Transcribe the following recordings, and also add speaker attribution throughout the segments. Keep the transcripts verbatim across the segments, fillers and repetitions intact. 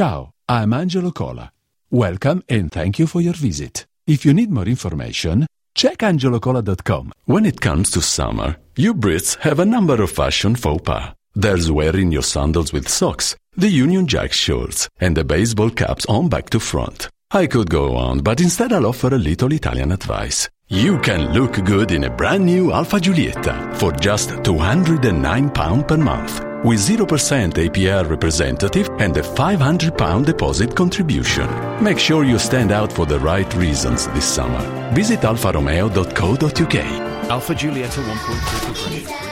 Speaker 1: Ciao, I'm Angelo Cola. Welcome and thank you for your visit. If you need more information, check angelo cola dot com. When it comes to summer, you Brits have a number of fashion faux pas. There's wearing your sandals with socks, the Union Jack shorts, and the baseball caps on back to front. I could go on, but instead I'll offer a little Italian advice. You can look good in a brand new Alfa Giulietta for just two hundred nine pounds per month, with zero percent A P R representative and a five hundred pounds deposit contribution. Make sure you stand out for the right reasons this summer. Visit alfa romeo dot co dot uk.
Speaker 2: Alfa Giulietta one point two progression.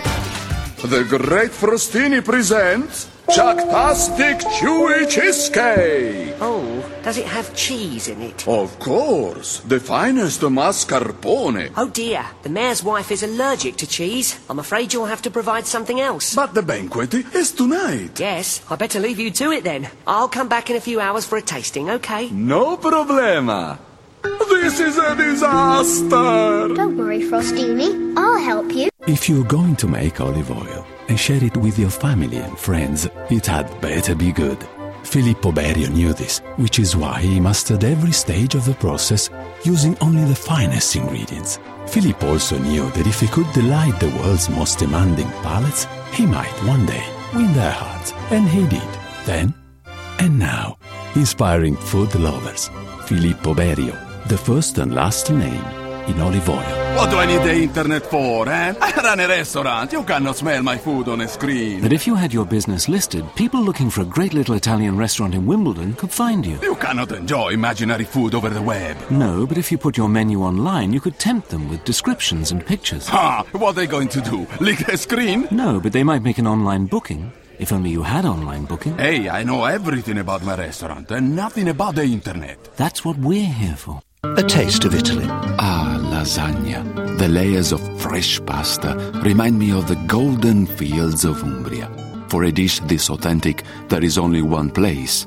Speaker 3: The Great Frostini presents Chucktastic Chewy Cheesecake!
Speaker 4: Oh, does it have cheese in it?
Speaker 3: Of course, the finest mascarpone.
Speaker 4: Oh dear, the mayor's wife is allergic to cheese. I'm afraid you'll have to provide something else.
Speaker 3: But the banquet is tonight.
Speaker 4: Yes, I better leave you to it then. I'll come back in a few hours for a tasting, okay?
Speaker 3: No problema. This is a disaster!
Speaker 5: Don't worry, Frostini. I'll help you.
Speaker 1: If you're going to make olive oil and share it with your family and friends, it had better be good. Filippo Berio knew this, which is why he mastered every stage of the process using only the finest ingredients. Filippo also knew that if he could delight the world's most demanding palates, he might one day win their hearts. And he did. Then and now, inspiring food lovers. Filippo Berio, the first and last name in olive oil.
Speaker 6: What do I need the internet for, eh? I run a restaurant. You cannot smell my food on a screen.
Speaker 2: But if you had your business listed, people looking for a great little Italian restaurant in Wimbledon could find you.
Speaker 6: You cannot enjoy imaginary food over the web.
Speaker 2: No, but if you put your menu online, you could tempt them with descriptions and pictures.
Speaker 6: Ha! What are they going to do? Lick the screen?
Speaker 2: No, but they might make an online booking. If only you had online booking.
Speaker 6: Hey, I know everything about my restaurant and nothing about the internet.
Speaker 2: That's what we're here for.
Speaker 7: A taste of Italy.
Speaker 8: Ah, lasagna. The layers of fresh pasta remind me of the golden fields of Umbria. For a dish this authentic, there is only one place.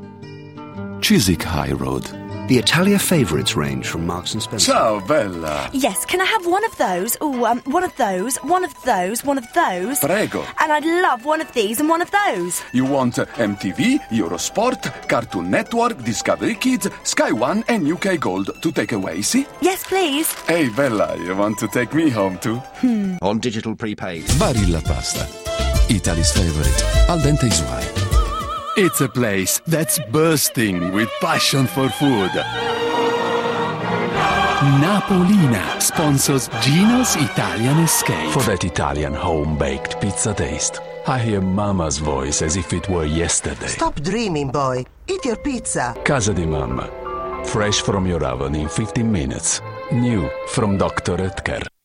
Speaker 8: Chiswick High Road.
Speaker 7: The Italia Favourites range from Marks and Spencer.
Speaker 6: Ciao, Bella.
Speaker 9: Yes, can I have one of those? Oh, um, one of those, one of those, one of those.
Speaker 6: Prego.
Speaker 9: And I'd love one of these and one of those.
Speaker 6: You want uh, M T V, Eurosport, Cartoon Network, Discovery Kids, Sky One and U K Gold to take away, see?
Speaker 9: Yes, please.
Speaker 6: Hey, Bella, you want to take me home too?
Speaker 9: Hmm.
Speaker 7: On digital prepaid.
Speaker 1: Barilla Pasta. Italy's favorite. Al dente is why.
Speaker 6: It's a place that's bursting with passion for food.
Speaker 1: Napolina sponsors Gino's Italian Escape. For that Italian home-baked pizza taste, I hear Mama's voice as if it were yesterday.
Speaker 10: Stop dreaming, boy. Eat your pizza.
Speaker 1: Casa di Mamma. Fresh from your oven in fifteen minutes. New from Doctor Oetker.